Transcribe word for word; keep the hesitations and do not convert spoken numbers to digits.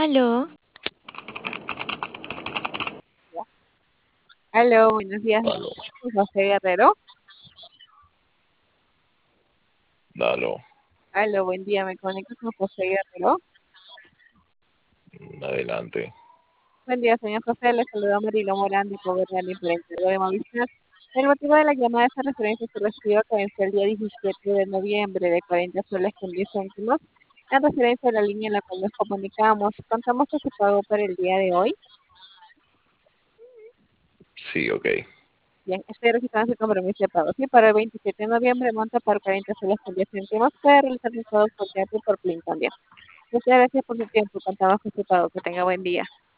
Aló, Aló, buenos días, Aló, soy José Guerrero. aló, Aló, buen día, me conecto con José Guerrero. adelante. Buen día, señor José, le saluda Marilo Morán de Cobertal Emprendedor de Movilidad. El motivo de la llamada es a referencia a su recibo que venció el día diecisiete de noviembre de cuarenta soles con diez céntimos, en referencia a la línea en la cual nos comunicamos. Contamos que se pagó para el día de hoy. Sí, ok. Bien, estoy registrando su compromiso de pago. Sí, para el veintisiete de noviembre monta por cuarenta soles con diez céntimos. Puede realizar sus pagos por teatro y por Plin también. Muchas gracias por su tiempo. Contamos con su pago. Que tenga buen día.